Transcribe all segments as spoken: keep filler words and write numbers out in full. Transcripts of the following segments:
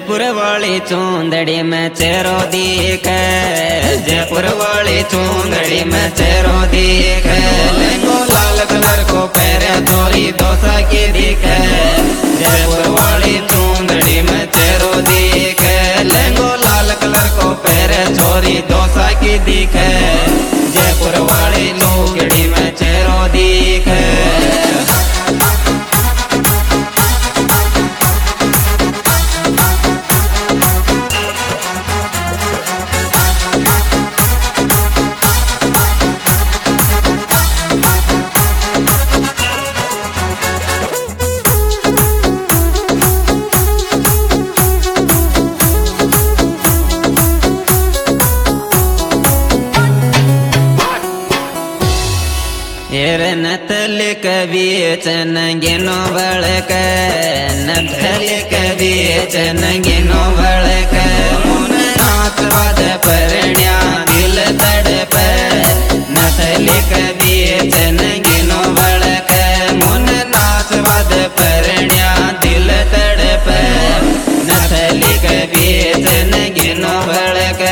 जयपुर वाली चूंदड़ी में चेहरो दिखे, जयपुर वाली चूंदड़ी में चेहरो दिखे। लहंगो लाल कलर को पहरे चोरी दोसा की दिखे, जयपुर वाली चूंदड़ी में चेहरो दिखे। लहंगो लाल कलर को पहरे चोरी दोसा की दिखे, जयपुर वाली लुगड़ी में चेहरो दिखे। नथली कबीच नंगिनो बड़क, नथली कबीच नंगिनो बड़क। मुन नाच वाद परण्या दिल तड़प, नथली कबीच नंगिनो बड़क। मुन नाच वाद परण्या दिल तड़प, नथली कबीच नंगिनो बड़क।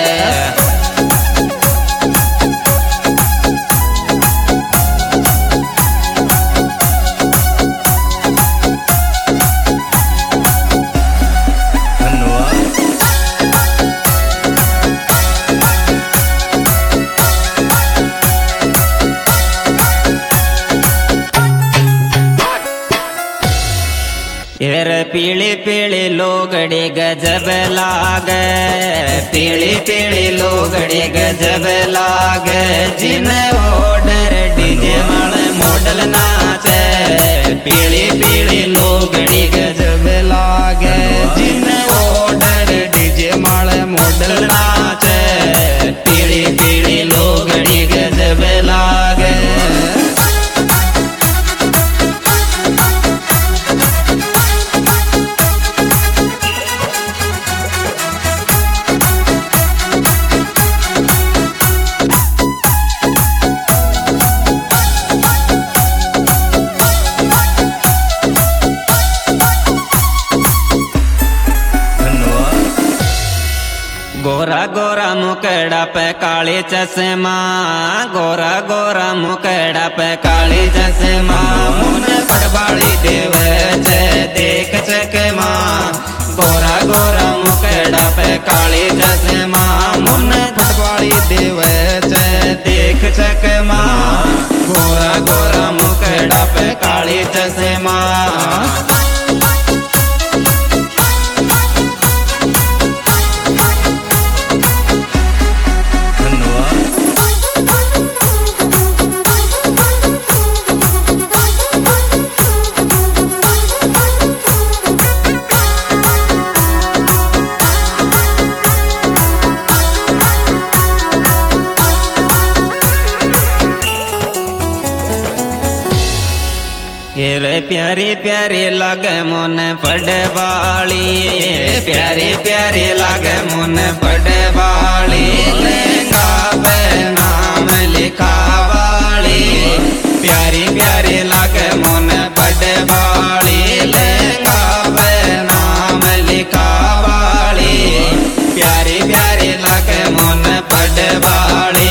एर पीली पीली लोगड़ी गजब लागे, पीली पीली लोगड़ी गजब लागे। जिन्हें ऑर्डर डीजे वाले मॉडल नाचे, पीली पीली लोगड़ी गजब लागे। जिन्हें ऑर्डर डीजे वाले मॉडल नाचे, पीली पीली लोगड़ी गजब लागे। गोरा गोरा मुकड़ा पे काली चश्मा, गोरा गोरा मुकड़ा पे काली चश्मा। मुन बड़बाड़ी देव देख चकमा, गोरा गोरा मुकड़ा पे काली चश्मा। मुन बड़बाड़ी देव देख चकमा, गोरा गोरा मुकड़ा पे काली चश्मा। प्यारी प्यारी लागे मुन पड़वाली, प्यारी प्यारी लागे मुन पड़वाली। लहंगा पे नाम लिखा वाली, प्यारी प्यारी लागे मुन पड़वाली। लहंगा पे नाम लिखा वाली, प्यारी प्यारी लागे मुन पड़वाली।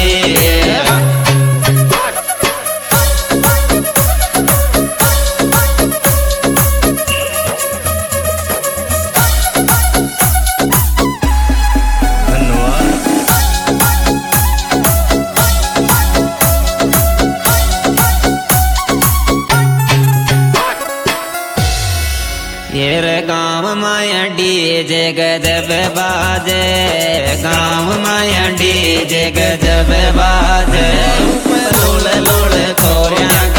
येर गाँव माया डीजे गजब बाजे, गाँव माया डीजे गजब बाजे। लोड़ लोड़ तोरिया